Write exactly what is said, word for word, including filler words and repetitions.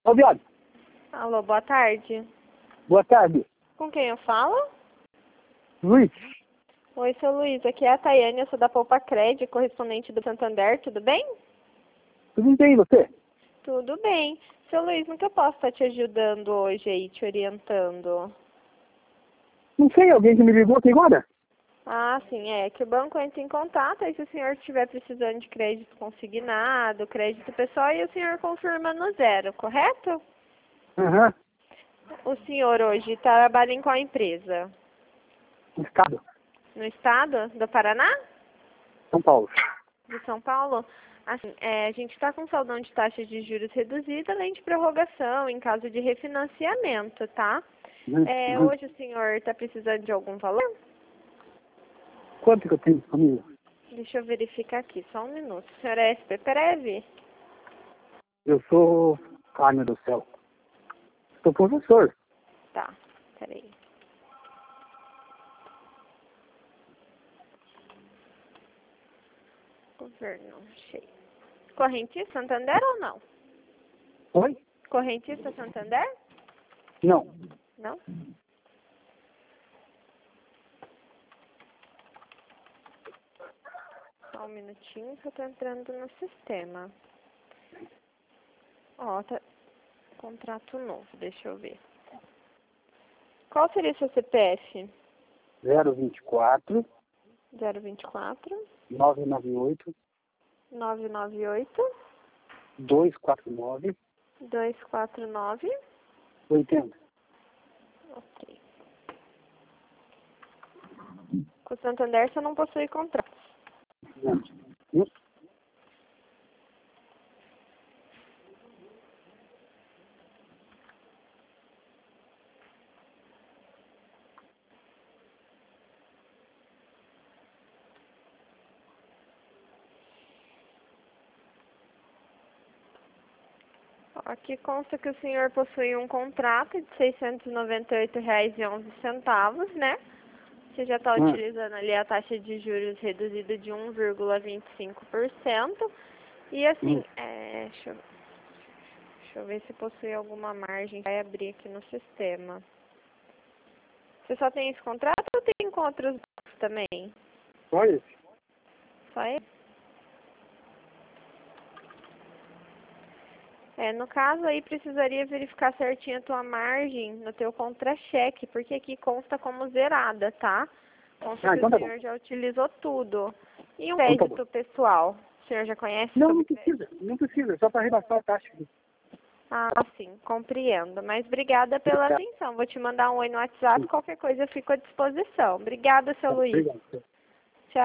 Ô, viado. Alô, boa tarde. Boa tarde. Com quem eu falo? Luiz. Oi, seu Luiz. Aqui é a Tayane, eu sou da Poupa Cred, correspondente do Santander, tudo bem? Tudo bem, você? Tudo bem. Seu Luiz, no que eu posso estar te ajudando hoje aí, te orientando? Não sei, alguém que me ligou aqui agora? Ah, sim, é que o banco entra em contato, aí se o senhor estiver precisando de crédito consignado, crédito pessoal, e o senhor confirma no zero, correto? Aham. O senhor hoje trabalha em qual empresa? Estado. No estado do Paraná? São Paulo. De São Paulo? Assim, é, a gente está com saldão de taxa de juros reduzida, além de prorrogação em caso de refinanciamento, tá? Uhum. É, Uhum. hoje o senhor está precisando de algum valor? Quanto que eu tenho disponível? Deixa eu verificar aqui, só um minuto. O senhor é S P Prev? Eu sou... Carne do céu. Sou professor. Tá, peraí. Governo, cheio. Correntista Santander ou não? Oi? Correntista Santander? Não. Não? Só um minutinho que eu tô entrando no sistema. Ó, tá... Contrato novo, deixa eu ver. Qual seria o seu C P F? zero vinte e quatro, zero vinte e quatro, nove nove oito, nove nove oito, dois quatro nove, dois quatro nove. oitenta. Ok. Com o Santander você não possui contrato. Isso. Aqui consta que o senhor possui um contrato de seiscentos e noventa e oito reais e onze centavos, né? Você já está Hum. utilizando ali a taxa de juros reduzida de um vírgula vinte e cinco por cento. E assim, Hum. é, deixa, eu, deixa eu ver se possui alguma margem. Vai abrir aqui no sistema. Você só tem esse contrato ou tem com outros bancos também? Só esse. Só esse? É, no caso aí precisaria verificar certinho a tua margem no teu contra-cheque, porque aqui consta como zerada, tá? Consta Ah, que o então tá bom. senhor já utilizou tudo. E o Então tá bom. crédito pessoal? O senhor já conhece Não, sobre não crédito? precisa. Não precisa. Só para rebaixar a taxa. Ah, sim, compreendo. Mas obrigada pela Tá. atenção. Vou te mandar um oi no WhatsApp, qualquer coisa eu fico à disposição. Obrigada, seu Tá. Luiz. Obrigado.